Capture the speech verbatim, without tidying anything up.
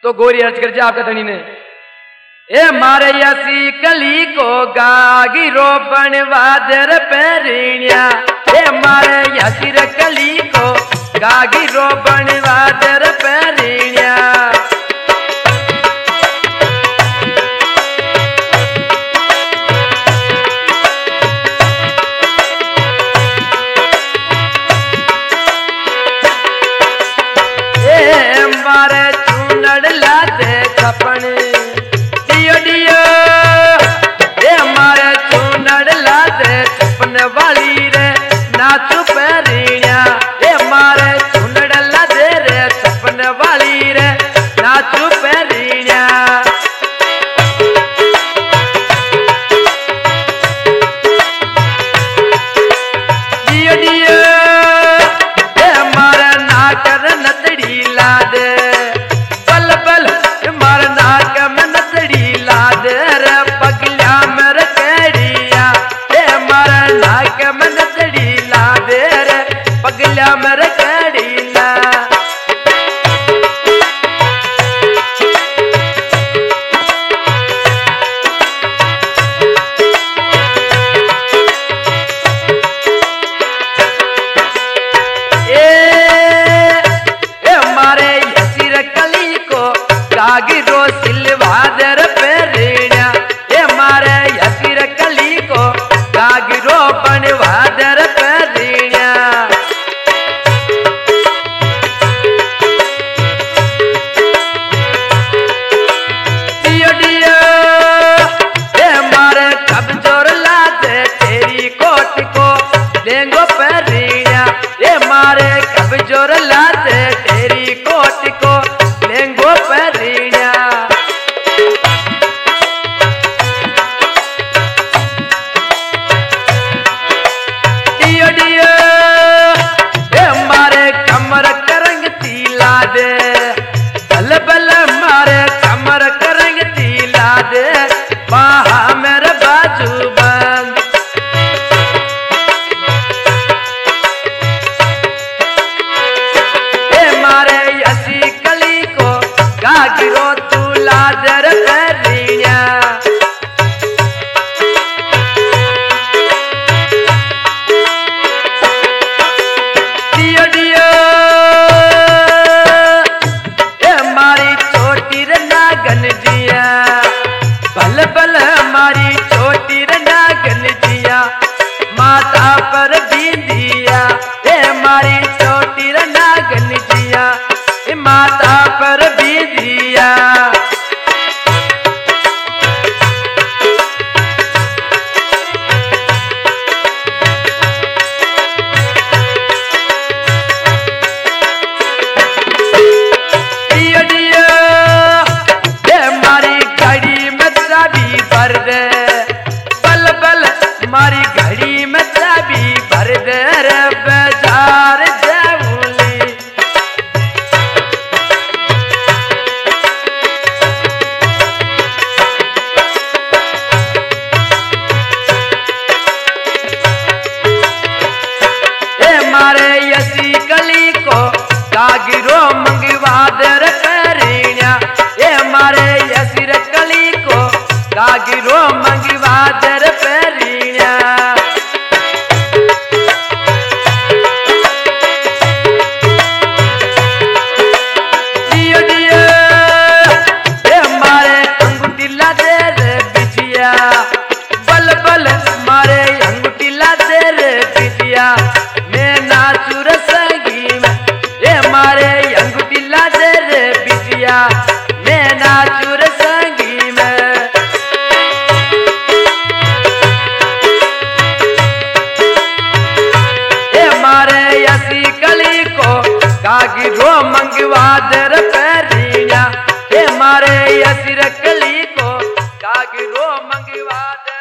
तो गोरी अर्ज कर जा आपका धनी ने, ए मारे यसी कली को गागी रो बनवादर पैरिया, ए मारे यसी कली को गागी रो बनवादर पैरिया। ए मारे चूनड़ लादे छपन डियो डियो, ए मारे चूनड़ लादे छपन वाली रे नाचू पैरिया, ए मारे चूनड़ लादे रे छपन वाली रे नाचू पैरिया। डियो डियो, ए मारे नाकर नतड़ी लादे बल बल, मारे नाक में नतड़ी लादे रे पगलिया मेरे केड़िया, ए मारे नाक में नतड़ी लादे रे पगलिया मेरे केड़िया। गागी रो सिलवादर पैरिया, ए मारे यसीर कली को गागी रो बनवादर पैरिया। डियो डियो, ए मारे कमजोर लादे तेरी कोट को लेंगो पैरिया, ए मारे कमजोर लादे तेरी कोट को लेंगो पैरिया। डियो डियो, ए मारे कमर करंग तीला दे बल बल, मारे कमर करंग तीला दे बाहा मेरे बाजू बंद। ए मारे यसी कली को गागी रो तू लादर पैरिया। डियो डियो, ए मारी छोटी रे नागन जिया बल बल, मारी छोटी रे नागन जिया माता पर बिंदिया, ए मारी छोटी रे नागन जिया ए माता पर बिंदिया। डियो डियो, ए मारी घड़ी में चाबी भर दे बल बल, मारी घड़ी में चाबी भर दे रे बाजार जाऊली। ए मारे यसी कली को गागी रो मंगवादर पैरिया, ए मारे यसी कली को गागी रो मंगवादर पैरिया। डियो डियो, ए मारे अंगूठी लादे रे बिछिया बल बल, मारे अंगूठी लादे रे बिछिया मैं नाचू रे संगी में, ए मारे अंगूठी लादे रे बिछिया मैं नाचू रे संगी में। ए मारे यसी कली को गागी रो मंगवादर पैरिया, ए मारे यसी कली को गागी रो मंगवादर